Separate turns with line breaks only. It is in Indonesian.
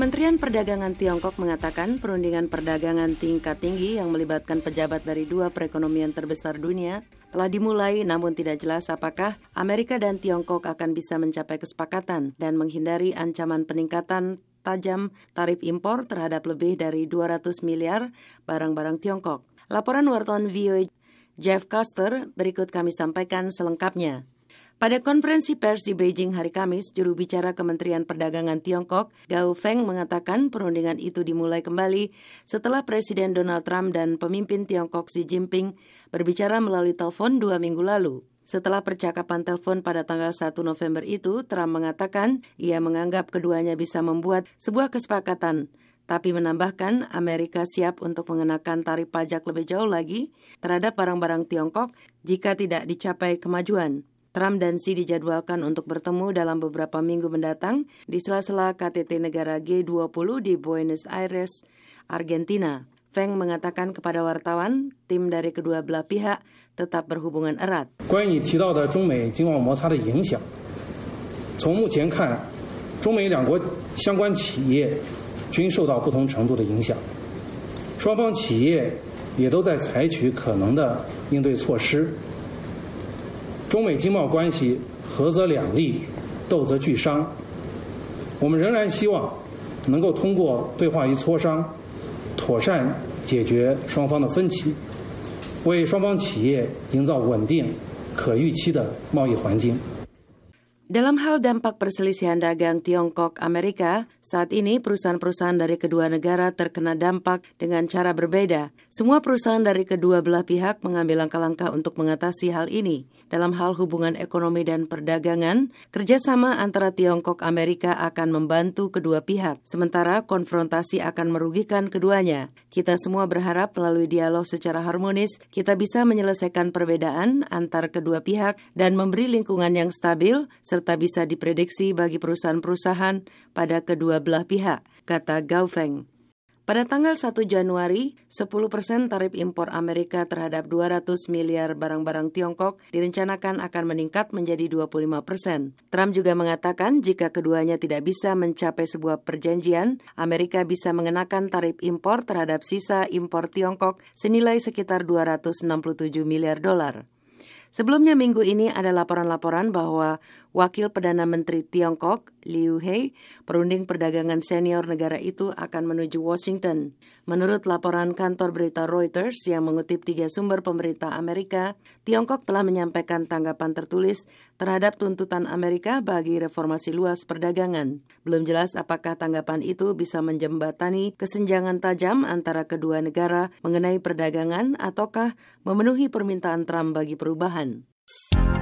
Kementerian Perdagangan Tiongkok mengatakan perundingan perdagangan tingkat tinggi yang melibatkan pejabat dari dua perekonomian terbesar dunia telah dimulai, namun tidak jelas apakah Amerika dan Tiongkok akan bisa mencapai kesepakatan dan menghindari ancaman peningkatan tajam tarif impor terhadap lebih dari 200 miliar barang-barang Tiongkok. Laporan wartawan VOA Jeff Custer berikut kami sampaikan selengkapnya. Pada konferensi pers di Beijing hari Kamis, juru bicara Kementerian Perdagangan Tiongkok, Gao Feng, mengatakan perundingan itu dimulai kembali setelah Presiden Donald Trump dan pemimpin Tiongkok Xi Jinping berbicara melalui telepon 2 minggu lalu. Setelah percakapan telepon pada tanggal 1 November itu, Trump mengatakan ia menganggap keduanya bisa membuat sebuah kesepakatan, tapi menambahkan Amerika siap untuk mengenakan tarif pajak lebih jauh lagi terhadap barang-barang Tiongkok jika tidak dicapai kemajuan. Trump dan Xi dijadwalkan untuk bertemu dalam beberapa minggu mendatang di sela-sela KTT negara G20 di Buenos Aires, Argentina. Feng mengatakan kepada wartawan, tim dari kedua belah pihak tetap berhubungan erat.
关于你提到的中美经贸摩擦的影响，从目前看，中美两国相关企业均受到不同程度的影响，双方企业也都在采取可能的应对措施。中美经贸关系合则两利，斗则俱伤。我们仍然希望能够通过对话与磋商，妥善解决双方的分歧，为双方企业营造稳定、可预期的贸易环境。
Dalam hal dampak perselisihan dagang Tiongkok-Amerika, saat ini perusahaan-perusahaan dari kedua negara terkena dampak dengan cara berbeda. Semua perusahaan dari kedua belah pihak mengambil langkah-langkah untuk mengatasi hal ini. Dalam hal hubungan ekonomi dan perdagangan, kerjasama antara Tiongkok-Amerika akan membantu kedua pihak, sementara konfrontasi akan merugikan keduanya. Kita semua berharap melalui dialog secara harmonis, kita bisa menyelesaikan perbedaan antar kedua pihak dan memberi lingkungan yang stabil, serta bisa diprediksi bagi perusahaan-perusahaan pada kedua belah pihak, kata Gao Feng. Pada tanggal 1 Januari, 10% tarif impor Amerika terhadap 200 miliar barang-barang Tiongkok direncanakan akan meningkat menjadi 25%. Trump juga mengatakan jika keduanya tidak bisa mencapai sebuah perjanjian, Amerika bisa mengenakan tarif impor terhadap sisa impor Tiongkok senilai sekitar 267 miliar dolar. Sebelumnya minggu ini ada laporan-laporan bahwa Wakil Perdana Menteri Tiongkok, Liu He, perunding perdagangan senior negara itu akan menuju Washington. Menurut laporan kantor berita Reuters yang mengutip 3 sumber pemerintah Amerika, Tiongkok telah menyampaikan tanggapan tertulis terhadap tuntutan Amerika bagi reformasi luas perdagangan. Belum jelas apakah tanggapan itu bisa menjembatani kesenjangan tajam antara kedua negara mengenai perdagangan ataukah memenuhi permintaan Trump bagi perubahan.